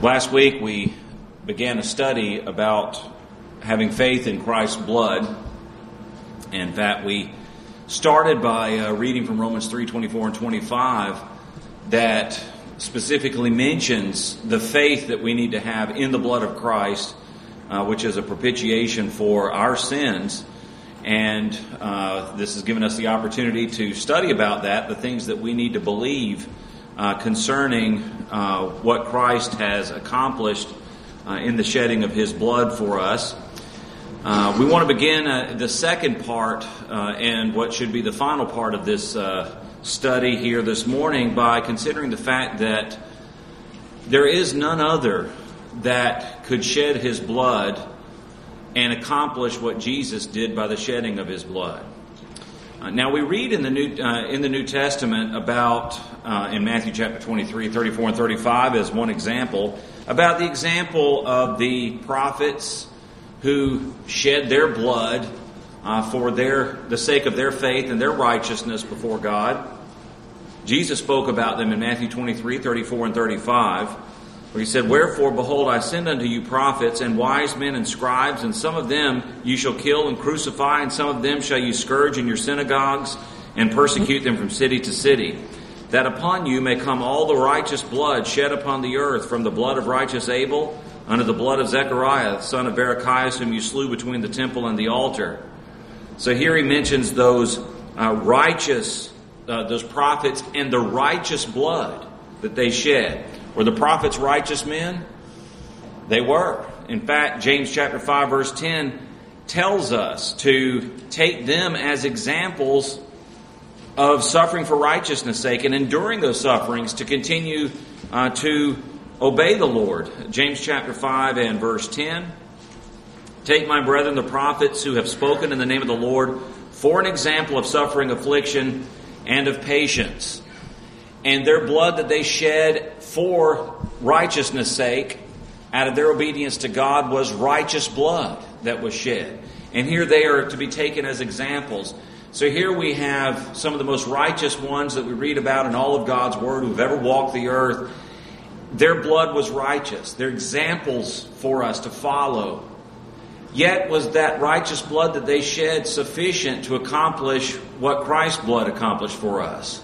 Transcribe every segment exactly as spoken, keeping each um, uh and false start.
Last week we began a study about having faith in Christ's blood. In fact, we started by uh, reading from Romans three twenty-four and twenty-five that specifically mentions the faith that we need to have in the blood of Christ, uh, which is a propitiation for our sins. And uh, this has given us the opportunity to study about that, the things that we need to believe uh, concerning uh, what Christ has accomplished uh, in the shedding of His blood for us. Uh, we want to begin uh, the second part uh, and what should be the final part of this uh, study here this morning by considering the fact that there is none other that could shed His blood and accomplish what Jesus did by the shedding of His blood. Uh, now we read in the New uh, in the New Testament about uh, in Matthew chapter twenty-three, thirty-four and thirty-five as one example about the example of the prophets who shed their blood uh, for their the sake of their faith and their righteousness before God. Jesus spoke about them in Matthew twenty-three, thirty-four and thirty-five, where He said, "Wherefore, behold, I send unto you prophets and wise men and scribes, and some of them you shall kill and crucify, and some of them shall you scourge in your synagogues and persecute them from city to city, that upon you may come all the righteous blood shed upon the earth, from the blood of righteous Abel unto the blood of Zechariah, the son of Berechias, whom you slew between the temple and the altar." So here he mentions those uh, righteous, uh, those prophets and the righteous blood that they shed. Were the prophets righteous men? They were. In fact, James chapter five verse ten tells us to take them as examples of suffering for righteousness' sake and enduring those sufferings to continue uh, to obey the Lord. James chapter five and verse ten. "Take, my brethren, the prophets who have spoken in the name of the Lord for an example of suffering, affliction, and of patience. And their blood that they shed for righteousness' sake, out of their obedience to God, was righteous blood that was shed." And here they are to be taken as examples. So here we have some of the most righteous ones that we read about in all of God's Word who've ever walked the earth. Their blood was righteous. They're examples for us to follow. Yet was that righteous blood that they shed sufficient to accomplish what Christ's blood accomplished for us?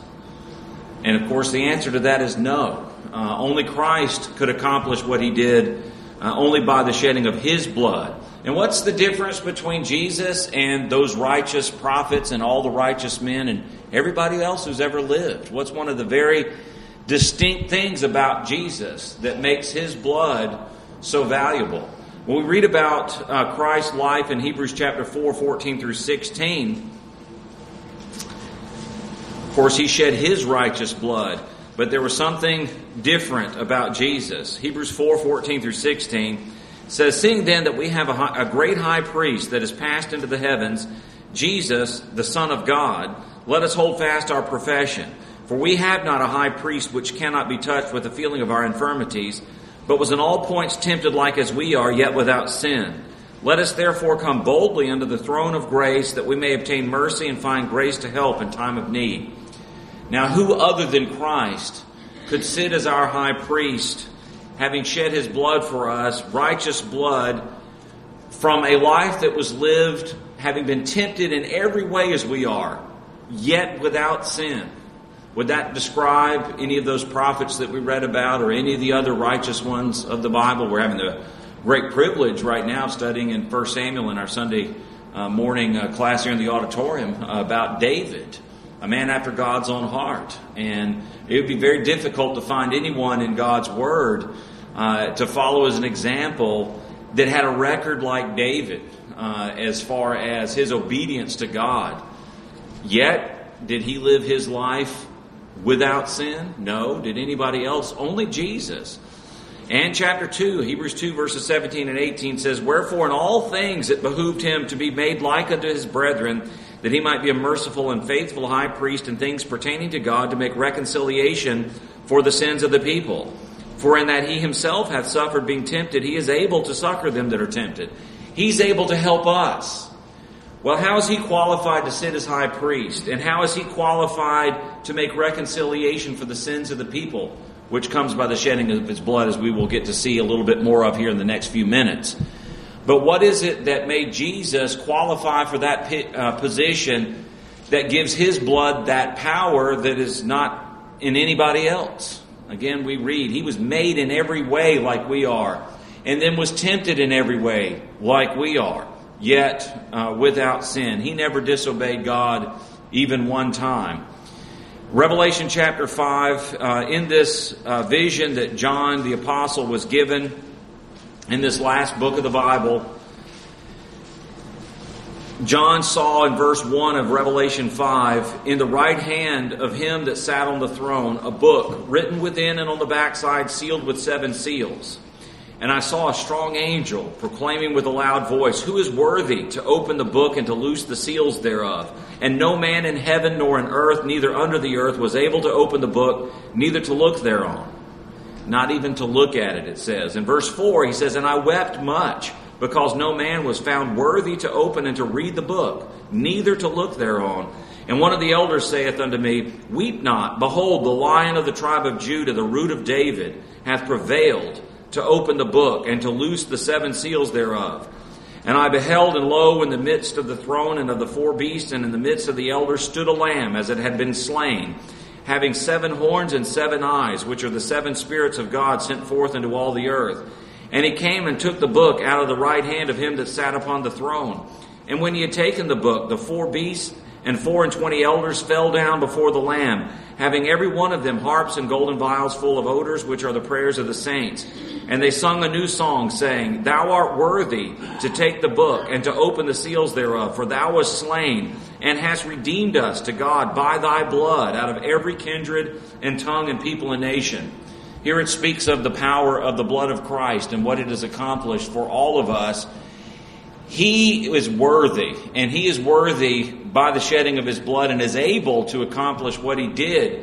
And of course the answer to that is no. Uh, only Christ could accomplish what He did uh, only by the shedding of His blood. And what's the difference between Jesus and those righteous prophets and all the righteous men and everybody else who's ever lived? What's one of the very distinct things about Jesus that makes His blood so valuable? When we read about uh, Christ's life in Hebrews chapter four, fourteen through sixteen, of course, He shed His righteous blood, but there was something different about Jesus. Hebrews four, fourteen through sixteen says, "Seeing then that we have a, high, a great high priest that is passed into the heavens, Jesus, the Son of God, let us hold fast our profession. For we have not a high priest which cannot be touched with the feeling of our infirmities, but was in all points tempted like as we are, yet without sin. Let us therefore come boldly unto the throne of grace, that we may obtain mercy and find grace to help in time of need." Now, who other than Christ could sit as our high priest, having shed His blood for us, righteous blood, from a life that was lived, having been tempted in every way as we are, yet without sin? Would that describe any of those prophets that we read about or any of the other righteous ones of the Bible? We're having the great privilege right now of studying in First Samuel in our Sunday uh, morning uh, class here in the auditorium uh, about David, a man after God's own heart. And it would be very difficult to find anyone in God's Word uh, to follow as an example that had a record like David uh, as far as his obedience to God. Yet, did he live his life without sin? No. Did anybody else? Only Jesus. And chapter two, Hebrews two, verses seventeen and eighteen says, "Wherefore in all things it behooved him to be made like unto his brethren, that he might be a merciful and faithful high priest in things pertaining to God, to make reconciliation for the sins of the people. For in that he himself hath suffered being tempted, he is able to succor them that are tempted." He's able to help us. Well, how is he qualified to sit as high priest? And how is he qualified to make reconciliation for the sins of the people? which comes by the shedding of his blood, as we will get to see a little bit more of here in the next few minutes. But what is it that made Jesus qualify for that uh, position that gives his blood that power that is not in anybody else? Again, we read, he was made in every way like we are, and then was tempted in every way like we are, yet uh, without sin. He never disobeyed God even one time. Revelation chapter five, uh, in this uh, vision that John the Apostle was given in this last book of the Bible, John saw in verse one of Revelation five, in the right hand of him that sat on the throne, a book written within and on the backside, sealed with seven seals. And I saw a strong angel proclaiming with a loud voice, "Who is worthy to open the book and to loose the seals thereof? And no man in heaven nor in earth, neither under the earth, was able to open the book, neither to look thereon." Not even to look at it, it says. In verse four, he says, "And I wept much, because no man was found worthy to open and to read the book, neither to look thereon. And one of the elders saith unto me, Weep not, behold, the Lion of the tribe of Judah, the Root of David, hath prevailed to open the book, and to loose the seven seals thereof. And I beheld, and lo, in the midst of the throne and of the four beasts, and in the midst of the elders, stood a lamb, as it had been slain, having seven horns and seven eyes, which are the seven spirits of God sent forth into all the earth. And he came and took the book out of the right hand of him that sat upon the throne. And when he had taken the book, the four beasts and four and twenty elders fell down before the Lamb, having every one of them harps and golden vials full of odors, which are the prayers of the saints. And they sung a new song, saying, Thou art worthy to take the book and to open the seals thereof, for thou wast slain and hast redeemed us to God by thy blood out of every kindred and tongue and people and nation. Here it speaks of the power of the blood of Christ and what it has accomplished for all of us. He is worthy, and he is worthy by the shedding of his blood and is able to accomplish what he did,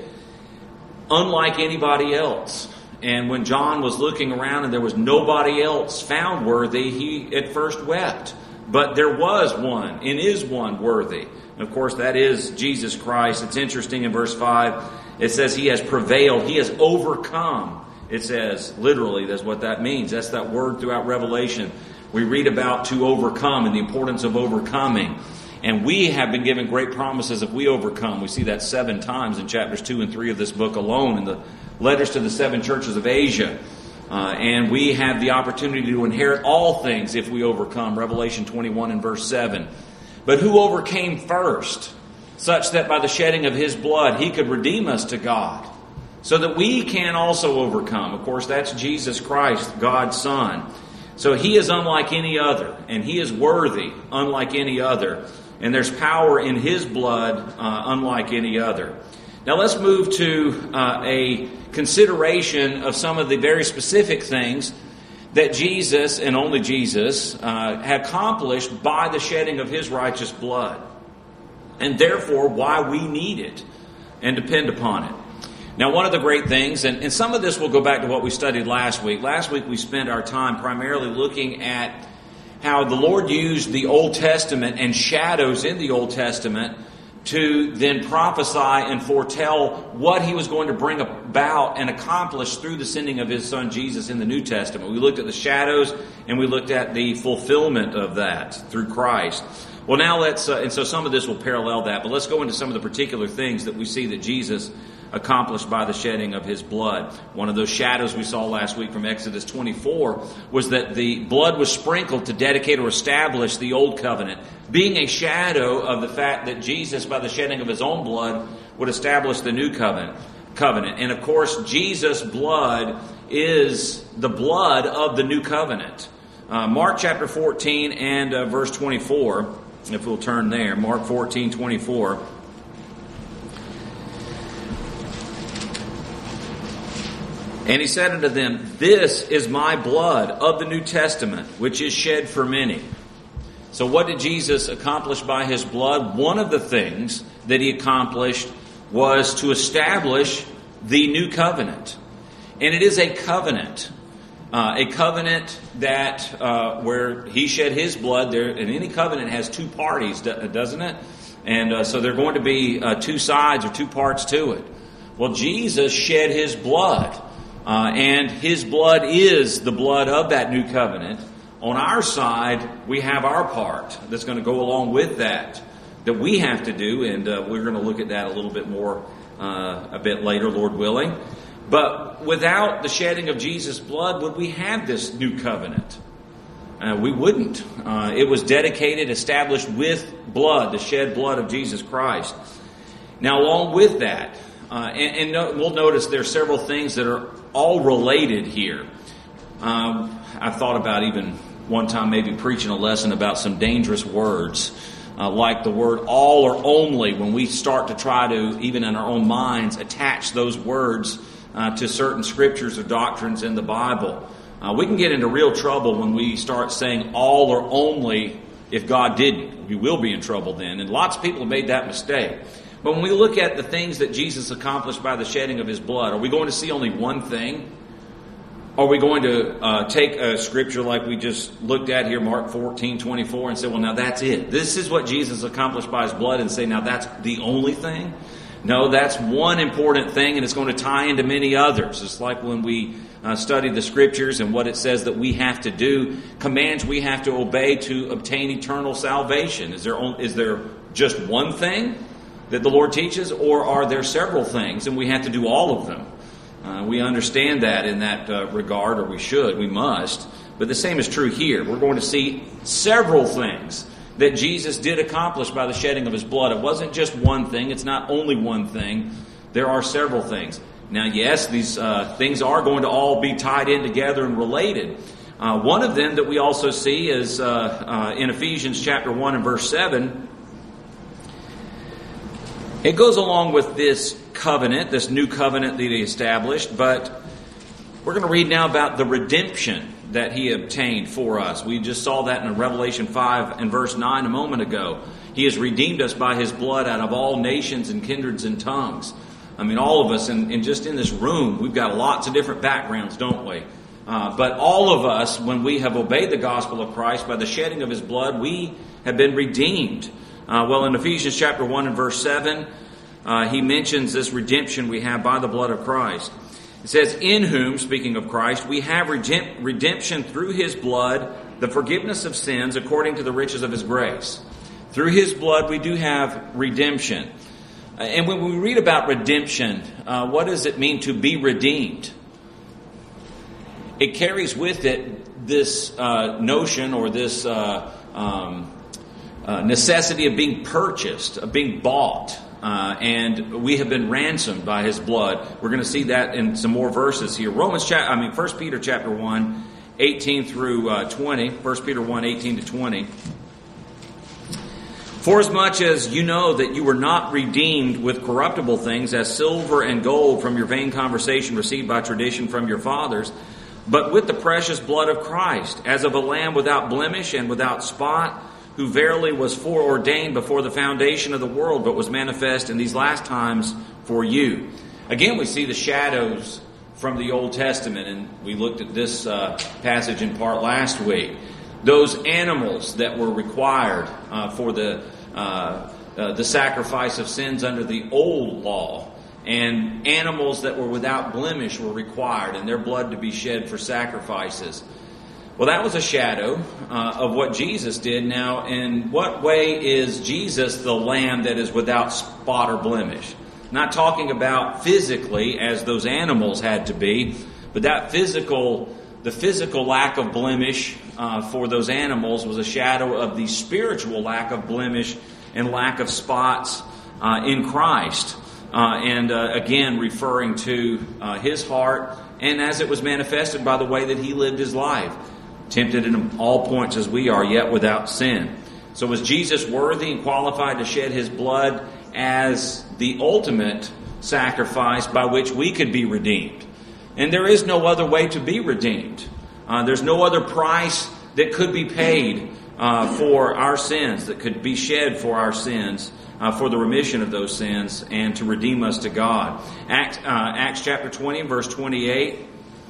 unlike anybody else. And when John was looking around and there was nobody else found worthy, he at first wept. But there was one, and is one worthy. And of course, that is Jesus Christ. It's interesting in verse five, it says he has prevailed, he has overcome. It says, literally, that's what that means. That's that word throughout Revelation. We read about to overcome and the importance of overcoming. And we have been given great promises if we overcome. We see that seven times in chapters two and three of this book alone, in the letters to the seven churches of Asia. Uh, and we have the opportunity to inherit all things if we overcome. Revelation twenty-one and verse seven. But who overcame first, such that by the shedding of his blood he could redeem us to God, so that we can also overcome? Of course, that's Jesus Christ, God's Son. So he is unlike any other, and he is worthy unlike any other. And there's power in his blood uh, unlike any other. Now let's move to uh, a consideration of some of the very specific things that Jesus, and only Jesus, uh, had accomplished by the shedding of his righteous blood. And therefore why we need it and depend upon it. Now, one of the great things, and, and some of this will go back to what we studied last week. Last week we spent our time primarily looking at how the Lord used the Old Testament and shadows in the Old Testament to then prophesy and foretell what he was going to bring about and accomplish through the sending of his Son Jesus in the New Testament. We looked at the shadows and we looked at the fulfillment of that through Christ. Well, now let's, uh, and so some of this will parallel that, but let's go into some of the particular things that we see that Jesus accomplished by the shedding of his blood. One of those shadows we saw last week from Exodus twenty-four was that the blood was sprinkled to dedicate or establish the old covenant, being a shadow of the fact that Jesus, by the shedding of his own blood, would establish the new covenant. Covenant. And of course, Jesus' blood is the blood of the new covenant. Uh, Mark chapter fourteen and uh, verse twenty-four, if we'll turn there, Mark fourteen twenty-four. And he said unto them, This is my blood of the New Testament, which is shed for many. So what did Jesus accomplish by his blood? One of the things that he accomplished was to establish the new covenant. And it is a covenant. Uh, a covenant that uh, where he shed his blood there, and any covenant has two parties, doesn't it? And uh, so there are going to be uh, two sides or two parts to it. Well, Jesus shed his blood Uh, and His blood is the blood of that new covenant. On our side, we have our part that's going to go along with that, that we have to do, and uh, we're going to look at that a little bit more uh, a bit later, Lord willing. But without the shedding of Jesus' blood, would we have this new covenant? Uh, we wouldn't. Uh, it was dedicated, established with blood, the shed blood of Jesus Christ. Now, along with that, uh, and, and no, we'll notice there are several things that are all related here. Um, I've thought about even one time maybe preaching a lesson about some dangerous words, uh, like the word all or only, when we start to try to, even in our own minds, attach those words uh, to certain scriptures or doctrines in the Bible. Uh, we can get into real trouble when we start saying all or only if God didn't. We will be in trouble then. And lots of people have made that mistake. But when we look at the things that Jesus accomplished by the shedding of His blood, are we going to see only one thing? Are we going to uh, take a scripture like we just looked at here, Mark fourteen twenty-four, and say, well, now that's it. This is what Jesus accomplished by His blood, and say, now that's the only thing? No, that's one important thing, and it's going to tie into many others. It's like when we uh, study the scriptures and what it says that we have to do, commands we have to obey to obtain eternal salvation. Is there only, is there just one thing that the Lord teaches, or are there several things, and we have to do all of them? Uh, we understand that in that uh, regard, or we should, we must. But the same is true here. We're going to see several things that Jesus did accomplish by the shedding of His blood. It wasn't just one thing. It's not only one thing. There are several things. Now, yes, these uh, things are going to all be tied in together and related. Uh, one of them that we also see is uh, uh, in Ephesians chapter one and verse seven. It goes along with this covenant, this new covenant that He established, but we're going to read now about the redemption that He obtained for us. We just saw that in Revelation five and verse nine a moment ago. He has redeemed us by His blood out of all nations and kindreds and tongues. I mean, all of us, and, and just in this room, we've got lots of different backgrounds, don't we? Uh, but all of us, when we have obeyed the gospel of Christ by the shedding of His blood, we have been redeemed. Uh, well, in Ephesians chapter one and verse seven, uh, he mentions this redemption we have by the blood of Christ. It says, in whom, speaking of Christ, we have redemption through His blood, the forgiveness of sins according to the riches of His grace. Through His blood we do have redemption. Uh, and when we read about redemption, uh, what does it mean to be redeemed? It carries with it this uh, notion or this uh, um, uh, necessity of being purchased, of being bought. Uh, and we have been ransomed by His blood. We're going to see that in some more verses here. Romans, cha- I mean, First Peter chapter one, eighteen through uh, twenty. First Peter one, eighteen to twenty. For as much as you know that you were not redeemed with corruptible things, as silver and gold from your vain conversation received by tradition from your fathers, but with the precious blood of Christ, as of a lamb without blemish and without spot, who verily was foreordained before the foundation of the world, but was manifest in these last times for you. Again, we see the shadows from the Old Testament, and we looked at this uh, passage in part last week. Those animals that were required uh, for the uh, uh, the sacrifice of sins under the old law, and animals that were without blemish were required, and their blood to be shed for sacrifices. Well, that was a shadow uh, of what Jesus did. Now, in what way is Jesus the lamb that is without spot or blemish? Not talking about physically, as those animals had to be, but that physical, the physical lack of blemish uh, for those animals was a shadow of the spiritual lack of blemish and lack of spots uh, in Christ. Uh, and uh, again, referring to uh, His heart, and as it was manifested by the way that He lived His life. Tempted in all points as we are, yet without sin. So was Jesus worthy and qualified to shed His blood as the ultimate sacrifice by which we could be redeemed? And there is no other way to be redeemed. Uh, there's no other price that could be paid uh, for our sins, that could be shed for our sins, uh, for the remission of those sins, and to redeem us to God. Acts, uh, Acts chapter twenty, verse twenty-eight.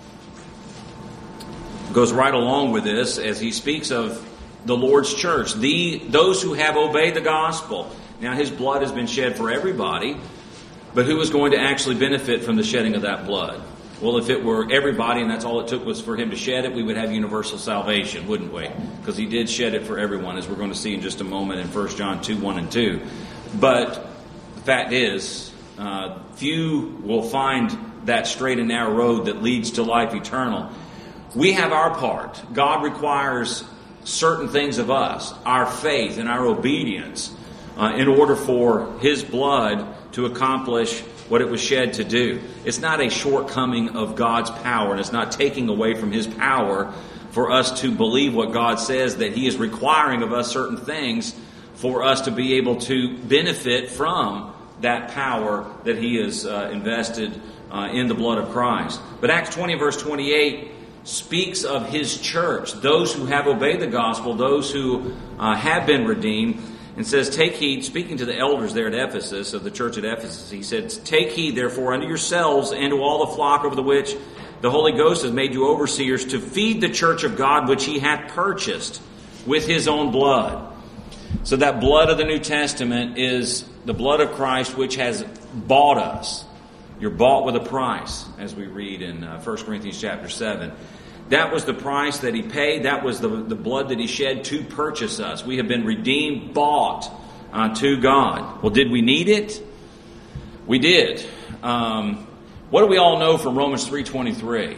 Goes right along with this as he speaks of the Lord's church, the those who have obeyed the gospel. Now, His blood has been shed for everybody, but who is going to actually benefit from the shedding of that blood? Well, if it were everybody and that's all it took was for him to shed it, we would have universal salvation, wouldn't we? Because he did shed it for everyone, as we're going to see in just a moment in First John two, one and two. But the fact is, uh, few will find that straight and narrow road that leads to life eternal. We have our part. God requires certain things of us, our faith and our obedience, uh, in order for his blood to accomplish what it was shed to do. It's not a shortcoming of God's power, and it's not taking away from his power for us to believe what God says, that he is requiring of us certain things for us to be able to benefit from that power that he has uh, invested uh, in the blood of Christ. But Acts twenty verse twenty-eight speaks of his church, those who have obeyed the gospel, those who uh, have been redeemed, and says, take heed, speaking to the elders there at Ephesus, of the church at Ephesus, he said, take heed, therefore, unto yourselves and to all the flock over the which the Holy Ghost has made you overseers, to feed the church of God, which he hath purchased with his own blood. So that blood of the New Testament is the blood of Christ, which has bought us. You're bought with a price, as we read in uh, First Corinthians chapter seven. That was the price that he paid. That was the, the blood that he shed to purchase us. We have been redeemed, bought uh, to God. Well, did we need it? We did. Um, what do we all know from Romans three twenty-three?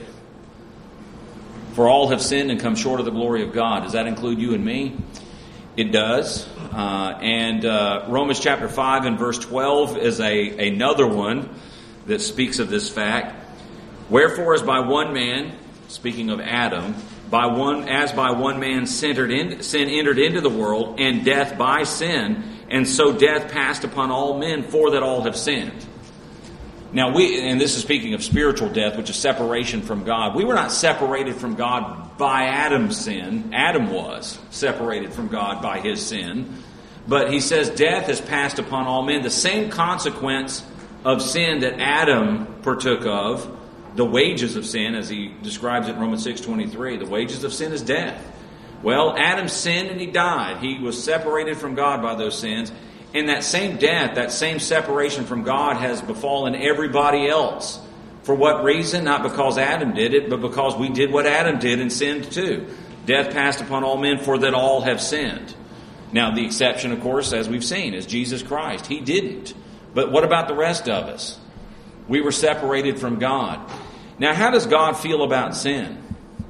For all have sinned and come short of the glory of God. Does that include you and me? It does. Uh, and uh, Romans chapter five and verse twelve is a another one that speaks of this fact. Wherefore, as by one man, speaking of Adam, by one as by one man sin entered into the world, and death by sin, and so death passed upon all men, for that all have sinned. Now we, and this is speaking of spiritual death, which is separation from God. We were not separated from God by Adam's sin. Adam was separated from God by his sin. But he says death has passed upon all men. The same consequence of sin that Adam partook of, the wages of sin, as he describes it in Romans six twenty-three, the wages of sin is death. Well, Adam sinned and he died. He was separated from God by those sins. And that same death, that same separation from God has befallen everybody else. For what reason? Not because Adam did it, but because we did what Adam did and sinned too. Death passed upon all men, for that all have sinned. Now, the exception, of course, as we've seen, is Jesus Christ. He didn't. But what about the rest of us? We were separated from God. Now, how does God feel about sin?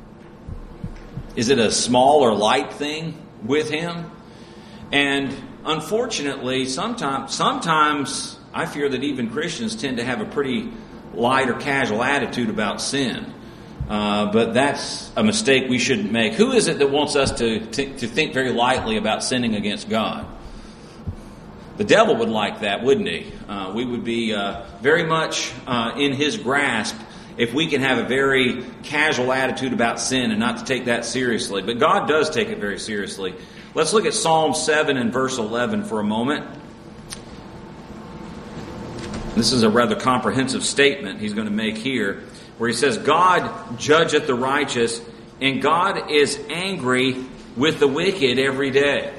Is it a small or light thing with him? And unfortunately, sometimes, sometimes I fear that even Christians tend to have a pretty light or casual attitude about sin. Uh, but that's a mistake we shouldn't make. Who is it that wants us to, to, to think very lightly about sinning against God? The devil would like that, wouldn't he? Uh, we would be uh, very much uh, in his grasp if we can have a very casual attitude about sin and not to take that seriously. But God does take it very seriously. Let's look at Psalm seven and verse eleven for a moment. This is a rather comprehensive statement he's going to make here, where he says, God judgeth the righteous, and God is angry with the wicked every day.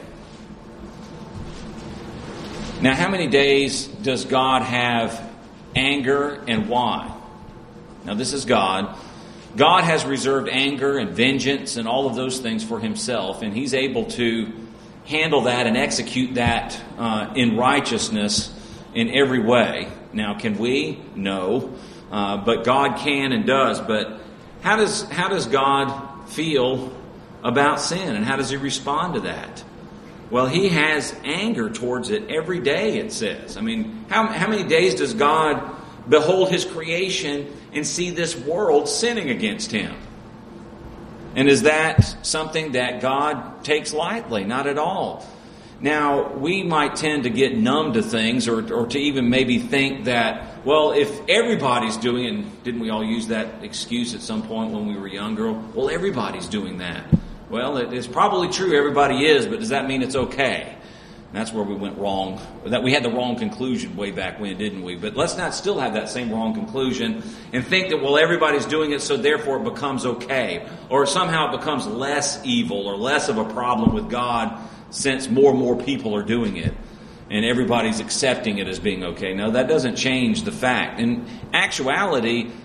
Now, how many days does God have anger, and why? Now, this is God. God has reserved anger and vengeance and all of those things for himself, and he's able to handle that and execute that uh, in righteousness in every way. Now, can we? No. Uh, but God can and does. But how does how does God feel about sin, and how does he respond to that? Well, he has anger towards it every day, it says. I mean, how, how many days does God behold his creation and see this world sinning against him? And is that something that God takes lightly? Not at all. Now, we might tend to get numb to things, or, or to even maybe think that, well, if everybody's doing it, and didn't we all use that excuse at some point when we were younger? Well, everybody's doing that. Well, it, it's probably true everybody is, but does that mean it's okay? And that's where we went wrong. That we had the wrong conclusion way back when, didn't we? But let's not still have that same wrong conclusion and think that, well, everybody's doing it, so therefore it becomes okay. Or somehow it becomes less evil or less of a problem with God since more and more people are doing it and everybody's accepting it as being okay. No, that doesn't change the fact. In actuality,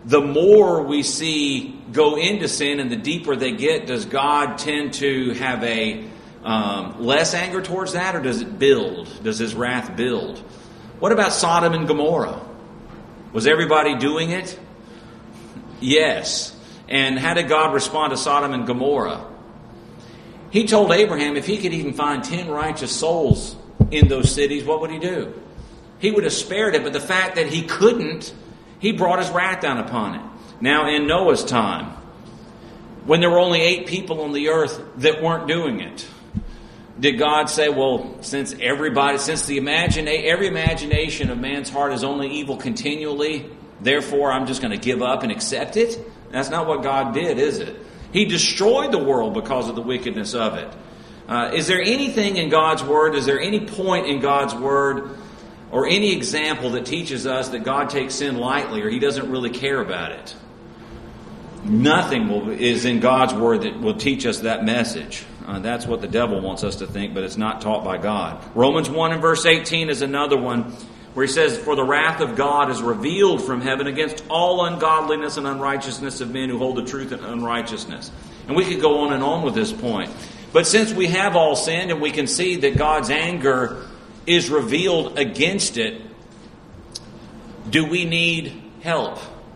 the more we see go into sin and the deeper they get, does God tend to have a um, less anger towards that, or does it build? Does His wrath build? What about Sodom and Gomorrah? Was everybody doing it? Yes. And how did God respond to Sodom and Gomorrah? He told Abraham if he could even find ten righteous souls in those cities, what would he do? He would have spared it, but the fact that he couldn't, he brought His wrath down upon it. Now in Noah's time, when there were only eight people on the earth that weren't doing it, did God say, well, since everybody, since the imagina- every imagination of man's heart is only evil continually, therefore I'm just going to give up and accept it? That's not what God did, is it? He destroyed the world because of the wickedness of it. Uh, is there anything in God's Word, is there any point in God's Word or any example that teaches us that God takes sin lightly or He doesn't really care about it? Nothing will, is in God's Word that will teach us that message. Uh, that's what the devil wants us to think, but it's not taught by God. Romans one and verse eighteen is another one where he says, for the wrath of God is revealed from heaven against all ungodliness and unrighteousness of men who hold the truth in unrighteousness. And we could go on and on with this point. But since we have all sinned and we can see that God's anger is revealed against it, do we need help?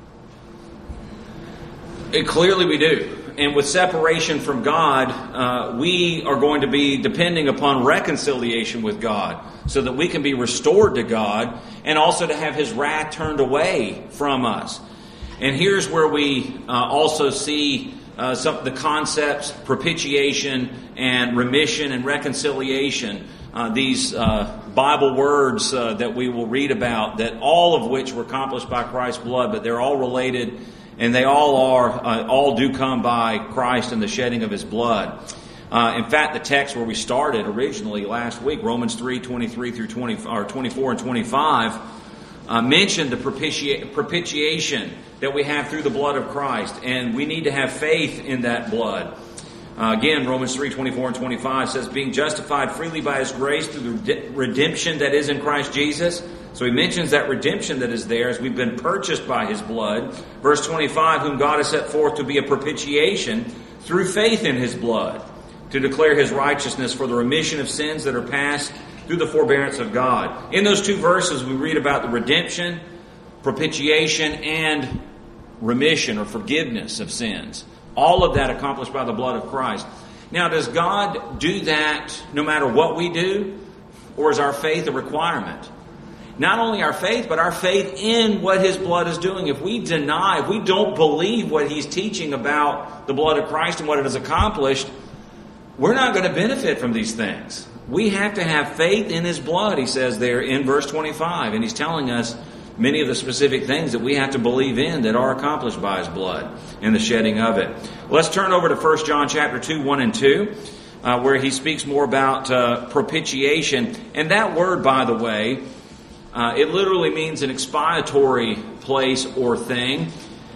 It, clearly we do. And with separation from God, uh, we are going to be depending upon reconciliation with God so that we can be restored to God and also to have His wrath turned away from us. And here's where we uh, also see uh, some the concepts propitiation and remission and reconciliation. Uh, these uh, Bible words uh, that we will read about, that all of which were accomplished by Christ's blood, but they're all related. And they all are, uh, all do come by Christ and the shedding of His blood. Uh, in fact, the text where we started originally last week, Romans three, twenty-three through twenty, or twenty-four and twenty-five, uh, mentioned the propiti- propitiation that we have through the blood of Christ. And we need to have faith in that blood. Uh, again, Romans three, twenty-four and twenty-five says, being justified freely by His grace through the redemption that is in Christ Jesus. So he mentions that redemption that is there as we've been purchased by His blood. Verse twenty-five, whom God has set forth to be a propitiation through faith in His blood, to declare His righteousness for the remission of sins that are past through the forbearance of God. In those two verses, we read about the redemption, propitiation, and remission or forgiveness of sins. All of that accomplished by the blood of Christ. Now, does God do that no matter what we do? Or is our faith a requirement? Not only our faith, but our faith in what His blood is doing. If we deny, if we don't believe what He's teaching about the blood of Christ and what it has accomplished, we're not going to benefit from these things. We have to have faith in His blood, he says there in verse twenty-five. And he's telling us many of the specific things that we have to believe in that are accomplished by His blood and the shedding of it. Let's turn over to First John chapter two, one and two, uh, where he speaks more about uh, propitiation. And that word, by the way, Uh, it literally means an expiatory place or thing.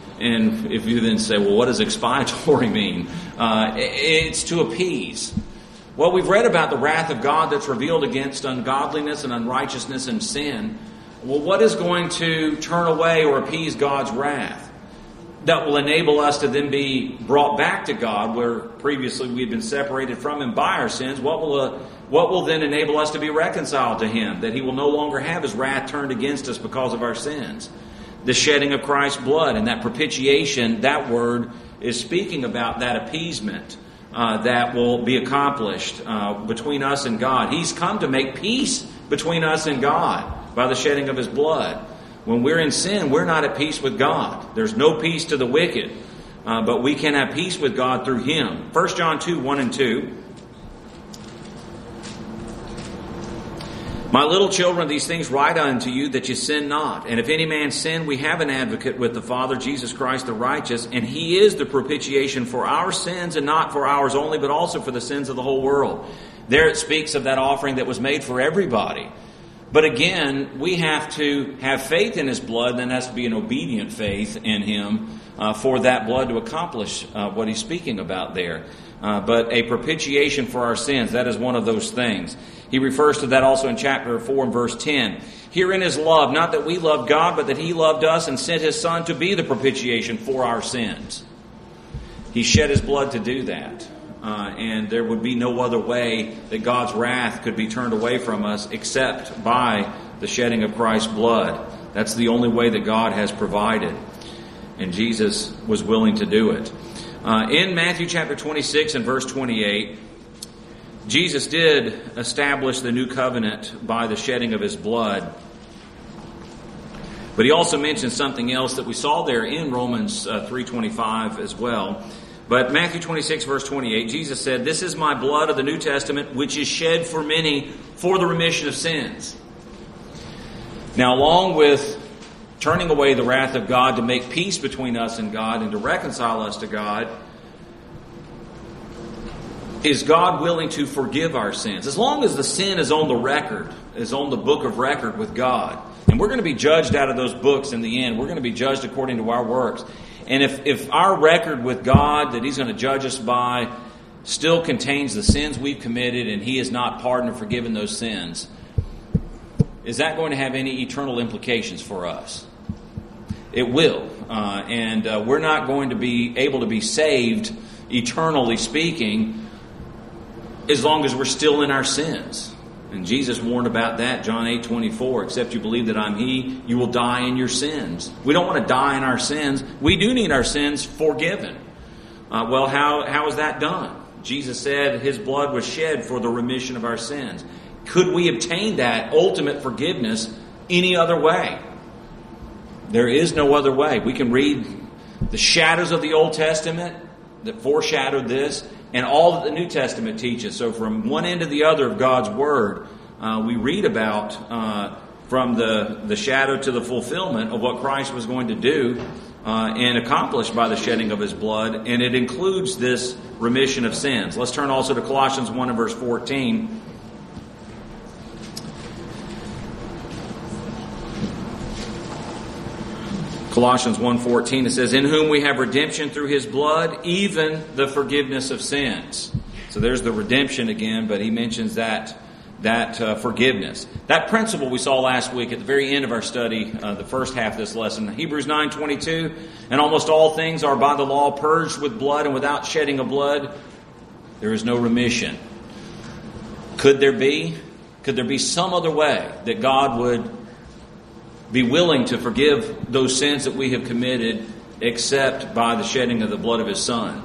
And if you then say, well, what does expiatory mean? Uh, it's to appease. Well, we've read about the wrath of God that's revealed against ungodliness and unrighteousness and sin. Well, what is going to turn away or appease God's wrath? That will enable us to then be brought back to God, where previously we've been separated from Him by our sins. What will uh, what will then enable us to be reconciled to Him? That He will no longer have His wrath turned against us because of our sins. The shedding of Christ's blood and that propitiation, that word is speaking about that appeasement uh, that will be accomplished uh, between us and God. He's come to make peace between us and God by the shedding of His blood. When we're in sin, we're not at peace with God. There's no peace to the wicked. Uh, but we can have peace with God through Him. First John two, one and two. My little children, these things write unto you that you sin not. And if any man sin, we have an advocate with the Father, Jesus Christ the righteous. And He is the propitiation for our sins, and not for ours only, but also for the sins of the whole world. There it speaks of that offering that was made for everybody. But again, we have to have faith in His blood, and then has to be an obedient faith in Him uh, for that blood to accomplish uh, what he's speaking about there. Uh, but a propitiation for our sins, that is one of those things. He refers to that also in chapter four and verse ten. Herein is love, not that we loved God, but that he loved us and sent his Son to be the propitiation for our sins. He shed his blood to do that. Uh, and there would be no other way that God's wrath could be turned away from us except by the shedding of Christ's blood. That's the only way that God has provided. And Jesus was willing to do it. Uh, in Matthew chapter twenty-six and verse twenty-eight, Jesus did establish the new covenant by the shedding of his blood. But he also mentioned something else that we saw there in Romans uh, three twenty-five as well. But Matthew twenty-six verse twenty-eight, Jesus said, "This is my blood of the New Testament, which is shed for many for the remission of sins." Now, along with turning away the wrath of God to make peace between us and God and to reconcile us to God, is God willing to forgive our sins? As long as the sin is on the record, is on the book of record with God, and we're going to be judged out of those books in the end. We're going to be judged according to our works. And if, if our record with God that he's going to judge us by still contains the sins we've committed and he has not pardoned or forgiven those sins, is that going to have any eternal implications for us? It will. Uh, and uh, we're not going to be able to be saved, eternally speaking, as long as we're still in our sins. And Jesus warned about that, John eight twenty-four. "Except you believe that I'm he, you will die in your sins." We don't want to die in our sins. We do need our sins forgiven. Uh, well, how how is that done? Jesus said his blood was shed for the remission of our sins. Could we obtain that ultimate forgiveness any other way? There is no other way. We can read the shadows of the Old Testament that foreshadowed this, and all that the New Testament teaches. So from one end to the other of God's Word, uh, we read about uh, from the, the shadow to the fulfillment of what Christ was going to do uh, and accomplish by the shedding of his blood. And it includes this remission of sins. Let's turn also to Colossians one and verse fourteen. Colossians one fourteen, it says, "In whom we have redemption through his blood, even the forgiveness of sins." So there's the redemption again, but he mentions that that uh, forgiveness. That principle we saw last week at the very end of our study, uh, the first half of this lesson. Hebrews nine twenty-two, "And almost all things are by the law purged with blood, and without shedding of blood there is no remission." Could there be? Could there be some other way that God would be willing to forgive those sins that we have committed except by the shedding of the blood of his Son?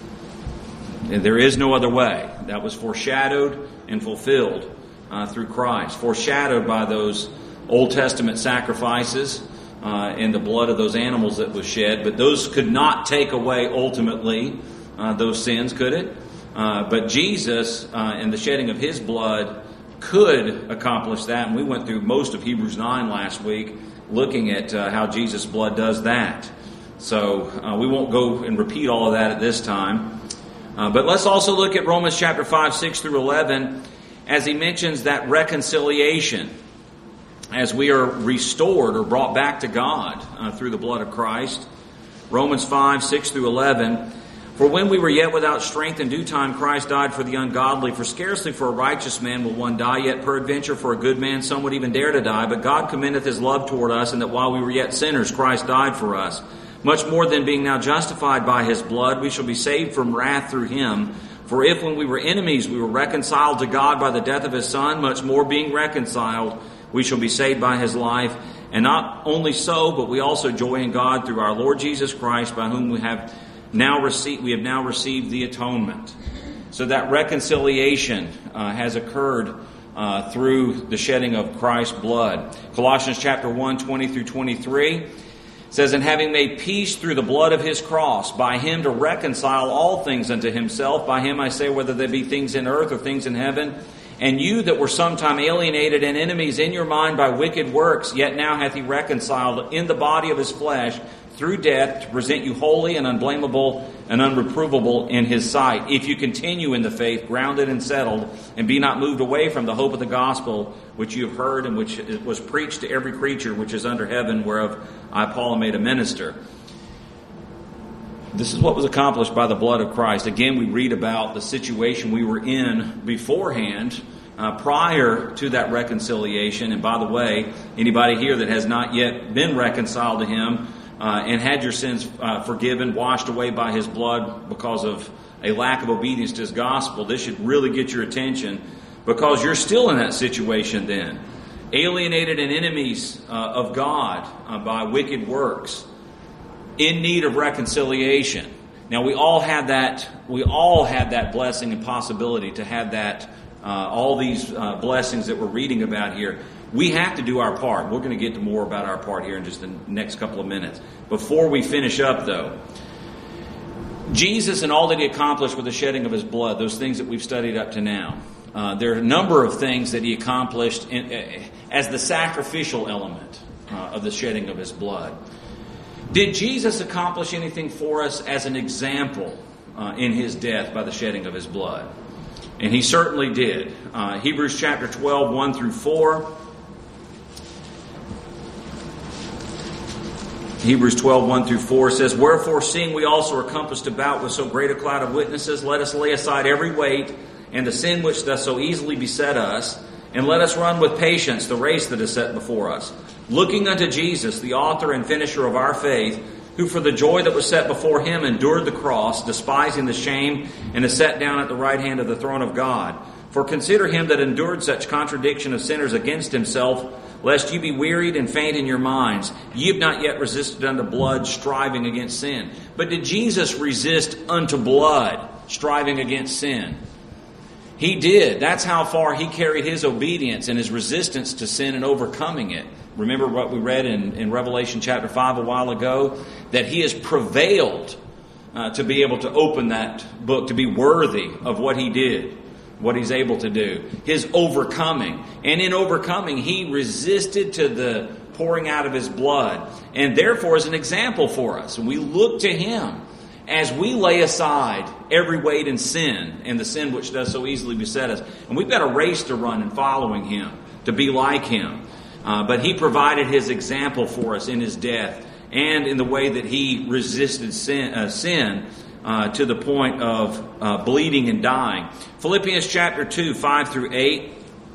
And there is no other way. That was foreshadowed and fulfilled uh, through Christ. Foreshadowed by those Old Testament sacrifices uh, and the blood of those animals that was shed. But those could not take away ultimately uh, those sins, could it? Uh, but Jesus uh, and the shedding of his blood could accomplish that, and we went through most of Hebrews nine last week looking at uh, how Jesus' blood does that. So uh, we won't go and repeat all of that at this time. Uh, but let's also look at Romans chapter five, six through eleven, as he mentions that reconciliation as we are restored or brought back to God uh, through the blood of Christ. Romans five, six through eleven, "For when we were yet without strength, in due time Christ died for the ungodly. For scarcely for a righteous man will one die, yet peradventure for a good man some would even dare to die. But God commendeth his love toward us, and that while we were yet sinners, Christ died for us. Much more than being now justified by his blood, we shall be saved from wrath through him. For if when we were enemies we were reconciled to God by the death of his Son, much more being reconciled, we shall be saved by his life. And not only so, but we also joy in God through our Lord Jesus Christ, by whom we have now received, we have now received the atonement." So that reconciliation uh, has occurred uh, through the shedding of Christ's blood. Colossians chapter one, twenty through twenty-three says, "And having made peace through the blood of his cross, by him to reconcile all things unto himself, by him I say, whether they be things in earth or things in heaven, and you that were sometime alienated and enemies in your mind by wicked works, yet now hath he reconciled in the body of his flesh through death, to present you holy and unblameable and unreprovable in his sight. If you continue in the faith, grounded and settled, and be not moved away from the hope of the gospel, which you have heard and which was preached to every creature which is under heaven, whereof I, Paul, am made a minister." This is what was accomplished by the blood of Christ. Again, we read about the situation we were in beforehand, uh, prior to that reconciliation. And by the way, anybody here that has not yet been reconciled to Him uh, and had your sins uh, forgiven, washed away by His blood because of a lack of obedience to His gospel, this should really get your attention, because you're still in that situation then. Alienated and enemies uh, of God uh, by wicked works, in need of reconciliation. Now we all have that. We all have that blessing and possibility to have that. Uh, all these uh, blessings that we're reading about here. We have to do our part. We're going to get to more about our part here in just the next couple of minutes. Before we finish up, though, Jesus and all that He accomplished with the shedding of His blood, those things that we've studied up to now, uh, there are a number of things that He accomplished in, uh, as the sacrificial element uh, of the shedding of His blood. Did Jesus accomplish anything for us as an example uh, in His death by the shedding of His blood? And He certainly did. Uh, Hebrews chapter twelve, one through four. Hebrews twelve, one through four says, "Wherefore, seeing we also are compassed about with so great a cloud of witnesses, let us lay aside every weight and the sin which doth so easily beset us, and let us run with patience the race that is set before us, looking unto Jesus, the author and finisher of our faith, who for the joy that was set before Him endured the cross, despising the shame, and is set down at the right hand of the throne of God. For consider Him that endured such contradiction of sinners against Himself, lest ye be wearied and faint in your minds. Ye have not yet resisted unto blood, striving against sin." But did Jesus resist unto blood, striving against sin? He did. That's how far He carried His obedience and His resistance to sin and overcoming it. Remember what we read in, in Revelation chapter five a while ago? That He has prevailed uh, to be able to open that book, to be worthy of what He did, what He's able to do. His overcoming. And in overcoming, He resisted to the pouring out of His blood. And therefore is an example for us. And we look to Him as we lay aside every weight and sin, and the sin which does so easily beset us. And we've got a race to run in following Him, to be like Him. Uh, but He provided His example for us in His death and in the way that He resisted sin, uh, sin uh, to the point of uh, bleeding and dying. Philippians chapter two, five through eight.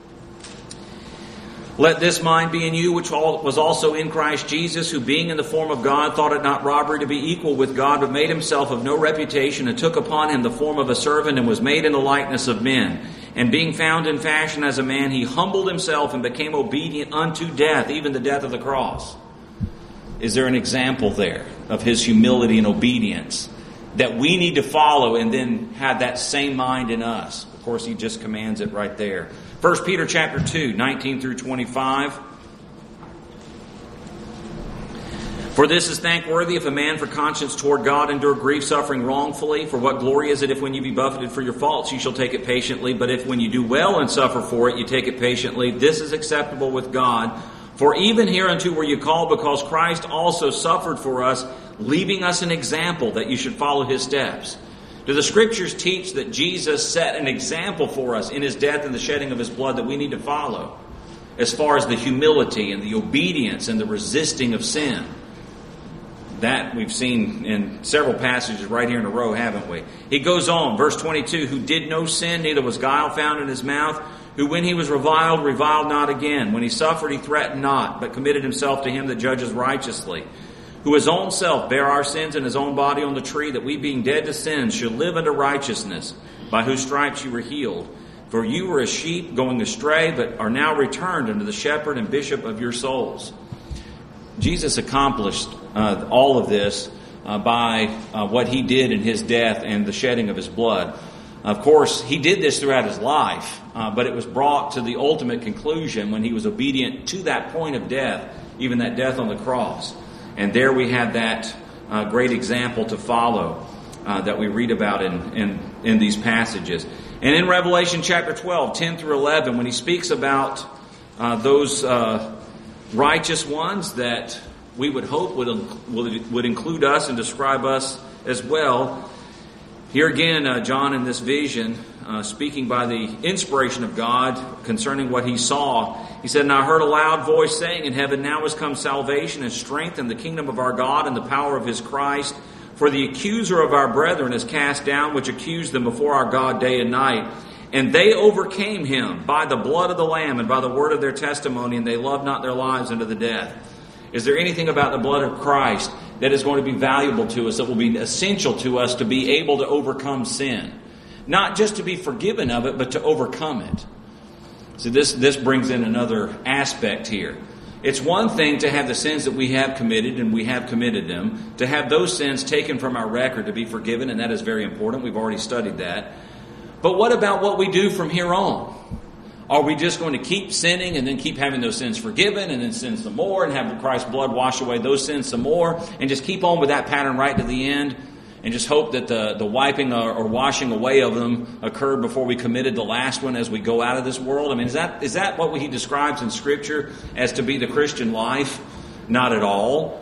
"Let this mind be in you, which was also in Christ Jesus, who being in the form of God, thought it not robbery to be equal with God, but made Himself of no reputation, and took upon Him the form of a servant, and was made in the likeness of men. And being found in fashion as a man, He humbled Himself and became obedient unto death, even the death of the cross." Is there an example there of His humility and obedience that we need to follow and then have that same mind in us? Of course, He just commands it right there. First Peter chapter two, nineteen through twenty-five. "For this is thankworthy if a man for conscience toward God endure grief, suffering wrongfully. For what glory is it if when you be buffeted for your faults, you shall take it patiently? But if when you do well and suffer for it, you take it patiently, this is acceptable with God. For even hereunto were you called, because Christ also suffered for us, leaving us an example that you should follow His steps." Do the Scriptures teach that Jesus set an example for us in His death and the shedding of His blood that we need to follow, as far as the humility and the obedience and the resisting of sin? That we've seen in several passages right here in a row, haven't we? He goes on, verse twenty-two, "Who did no sin, neither was guile found in His mouth, who when He was reviled, reviled not again. When He suffered, He threatened not, but committed Himself to Him that judges righteously. Who His own self bare our sins in His own body on the tree, that we being dead to sins should live unto righteousness, by whose stripes you were healed. For you were as sheep going astray, but are now returned unto the shepherd and bishop of your souls." Jesus accomplished uh, all of this uh, by uh, what He did in His death and the shedding of His blood. Of course, He did this throughout His life, uh, but it was brought to the ultimate conclusion when He was obedient to that point of death, even that death on the cross. And there we have that uh, great example to follow uh, that we read about in, in, in these passages. And in Revelation chapter twelve, ten through eleven, when He speaks about uh, those uh, righteous ones that we would hope would, would, would include us and describe us as well, here again, uh, John in this vision, uh, speaking by the inspiration of God concerning what he saw, he said, "And I heard a loud voice saying in heaven, Now is come salvation and strength and the kingdom of our God and the power of His Christ. For the accuser of our brethren is cast down, which accused them before our God day and night. And they overcame him by the blood of the Lamb and by the word of their testimony, and they loved not their lives unto the death. Is there anything about the blood of Christ that is going to be valuable to us, that will be essential to us to be able to overcome sin? Not just to be forgiven of it, but to overcome it. So this, this brings in another aspect here. It's one thing to have the sins that we have committed, and we have committed them, to have those sins taken from our record to be forgiven, and that is very important. We've already studied that. But what about what we do from here on? Are we just going to keep sinning and then keep having those sins forgiven and then sin some more and have Christ's blood wash away those sins some more and just keep on with that pattern right to the end and just hope that the, the wiping or, or washing away of them occurred before we committed the last one as we go out of this world? I mean, is that is that what he describes in Scripture as to be the Christian life? Not at all.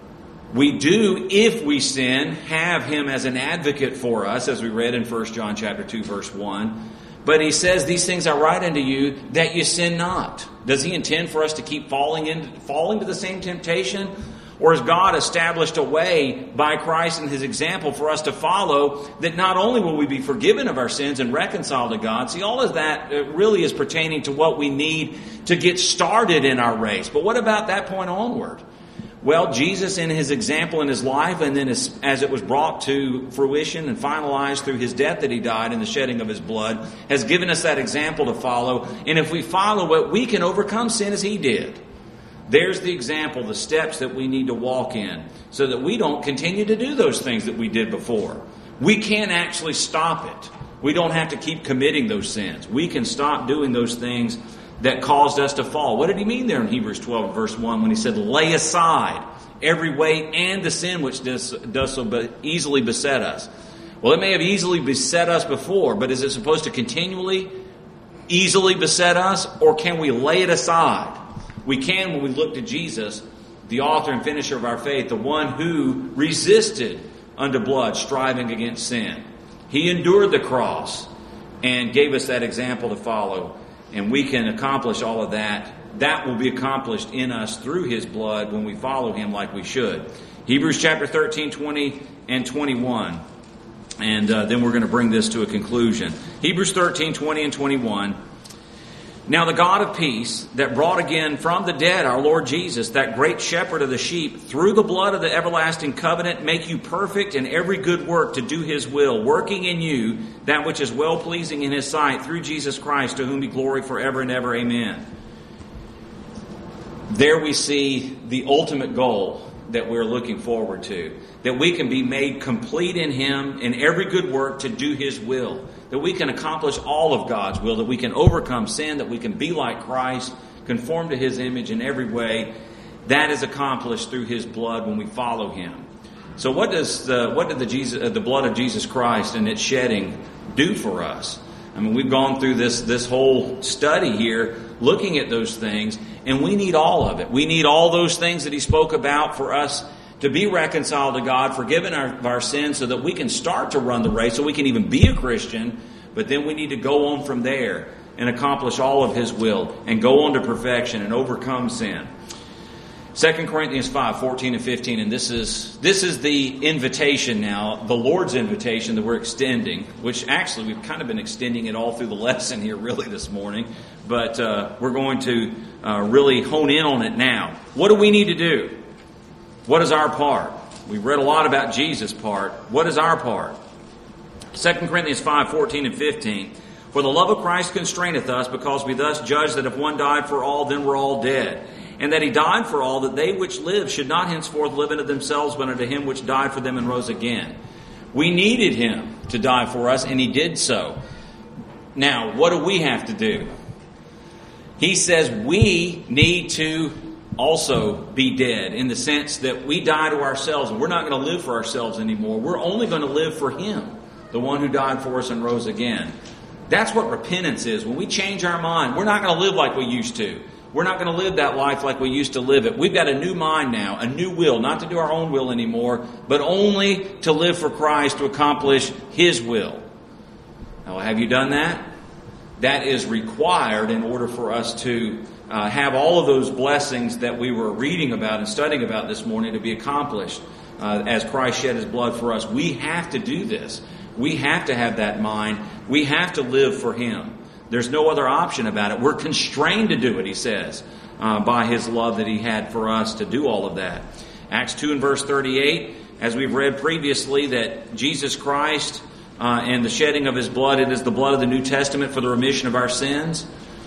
We do, if we sin, have him as an advocate for us, as we read in First John chapter two, verse one. But he says, these things I write unto you, that you sin not. Does he intend for us to keep falling into falling to the same temptation? Or has God established a way by Christ and his example for us to follow that not only will we be forgiven of our sins and reconciled to God? See, all of that really is pertaining to what we need to get started in our race. But what about that point onward? Well, Jesus in his example in his life, and then as, as it was brought to fruition and finalized through his death that he died and the shedding of his blood, has given us that example to follow. And if we follow it, we can overcome sin as he did. There's the example, the steps that we need to walk in so that we don't continue to do those things that we did before. We can actually stop it. We don't have to keep committing those sins. We can stop doing those things that caused us to fall. What did he mean there in Hebrews twelve, verse one, when he said, lay aside every weight and the sin which does, does so easily beset us? Well, it may have easily beset us before, but is it supposed to continually easily beset us, or can we lay it aside? We can when we look to Jesus, the author and finisher of our faith, the one who resisted unto blood, striving against sin. He endured the cross and gave us that example to follow. And we can accomplish all of that. That will be accomplished in us through his blood when we follow him like we should. Hebrews chapter thirteen, twenty, and twenty-one. And uh, then we're going to bring this to a conclusion. Hebrews thirteen, twenty, and twenty-one. Now the God of peace, that brought again from the dead our Lord Jesus, that great shepherd of the sheep, through the blood of the everlasting covenant, make you perfect in every good work to do his will, working in you that which is well-pleasing in his sight, through Jesus Christ, to whom be glory forever and ever. Amen. There we see the ultimate goal that we're looking forward to, that we can be made complete in him in every good work to do his will, that we can accomplish all of God's will, that we can overcome sin, that we can be like Christ, conform to his image in every way. That is accomplished through his blood when we follow him. So what does the, what did the, Jesus, uh, the blood of Jesus Christ and its shedding do for us? I mean, we've gone through this, this whole study here looking at those things, and we need all of it. We need all those things that he spoke about for us to be reconciled to God, forgiven our, of our sins, so that we can start to run the race, so we can even be a Christian. But then we need to go on from there and accomplish all of his will and go on to perfection and overcome sin. Second Corinthians five, fourteen and fifteen, and this is this is the invitation now, the Lord's invitation that we're extending, which actually we've kind of been extending it all through the lesson here really this morning, but uh, we're going to uh, really hone in on it now. What do we need to do? What is our part? We've read a lot about Jesus' part. What is our part? Second Corinthians five, fourteen and fifteen. For the love of Christ constraineth us, because we thus judge that if one died for all, then we're all dead. And that he died for all, that they which live should not henceforth live unto themselves, but unto him which died for them and rose again. We needed him to die for us, and he did so. Now, what do we have to do? He says we need to also be dead, in the sense that we die to ourselves, and we're not going to live for ourselves anymore. We're only going to live for him, the one who died for us and rose again. That's what repentance is. When we change our mind, we're not going to live like we used to. We're not going to live that life like we used to live it. We've got a new mind now, a new will, not to do our own will anymore, but only to live for Christ, to accomplish his will. Now, have you done that? That is required in order for us to uh, have all of those blessings that we were reading about and studying about this morning to be accomplished. uh, as Christ shed His blood for us. We have to do this. We have to have that mind. We have to live for Him. There's no other option about it. We're constrained to do it, He says, uh, by His love that He had for us to do all of that. Acts two and verse thirty-eight, as we've read previously, that Jesus Christ uh, and the shedding of His blood, it is the blood of the New Testament for the remission of our sins.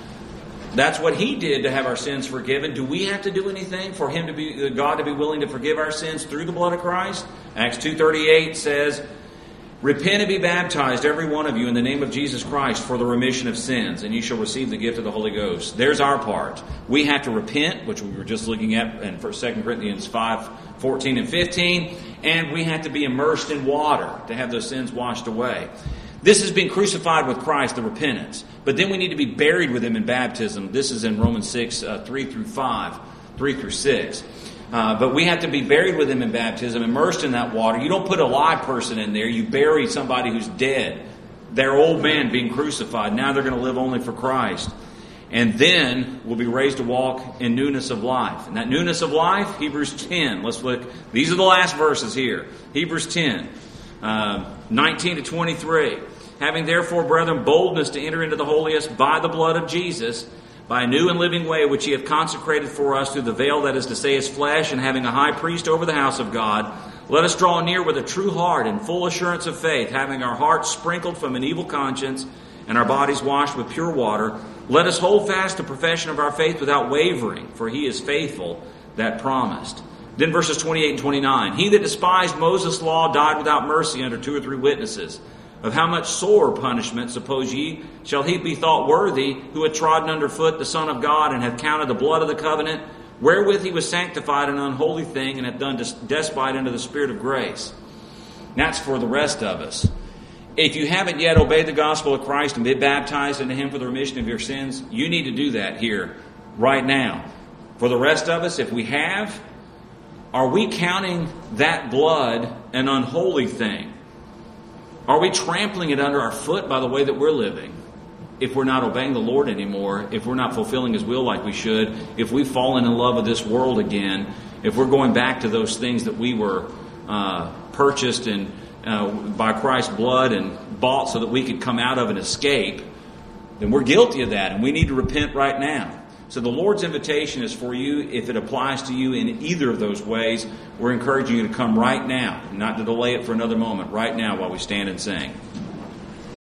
That's what He did to have our sins forgiven. Do we have to do anything for Him to be, God to be willing to forgive our sins through the blood of Christ? Acts two thirty-eight says, repent and be baptized, every one of you, in the name of Jesus Christ for the remission of sins, and you shall receive the gift of the Holy Ghost. There's our part. We have to repent, which we were just looking at in Second Corinthians five, fourteen and fifteen, and we have to be immersed in water to have those sins washed away. This has been crucified with Christ, the repentance. But then we need to be buried with Him in baptism. This is in Romans six, uh, three through five, three through six. Uh, but we have to be buried with Him in baptism, immersed in that water. You don't put a live person in there. You bury somebody who's dead. Their old man being crucified. Now they're going to live only for Christ. And then we'll be raised to walk in newness of life. And that newness of life, Hebrews ten. Let's look. These are the last verses here. Hebrews ten, uh, nineteen to twenty-three. Having therefore, brethren, boldness to enter into the holiest by the blood of Jesus, by a new and living way which He hath consecrated for us through the veil, that is to say, His flesh, and having a high priest over the house of God, let us draw near with a true heart and full assurance of faith, having our hearts sprinkled from an evil conscience and our bodies washed with pure water. Let us hold fast the profession of our faith without wavering, for He is faithful that promised. Then verses twenty-eight and twenty-nine. He that despised Moses' law died without mercy under two or three witnesses. Of how much sorer punishment, suppose ye, shall he be thought worthy, who hath trodden under foot the Son of God, and hath counted the blood of the covenant, wherewith he was sanctified an unholy thing, and hath done despite unto the Spirit of grace? And that's for the rest of us. If you haven't yet obeyed the gospel of Christ and been baptized into Him for the remission of your sins, you need to do that here, right now. For the rest of us, if we have, are we counting that blood an unholy thing? Are we trampling it under our foot by the way that we're living? If we're not obeying the Lord anymore, if we're not fulfilling His will like we should, if we've fallen in love with this world again, if we're going back to those things that we were uh, purchased and uh, by Christ's blood and bought so that we could come out of and escape, then we're guilty of that, and we need to repent right now. So the Lord's invitation is for you. If it applies to you in either of those ways, we're encouraging you to come right now, not to delay it for another moment, right now while we stand and sing.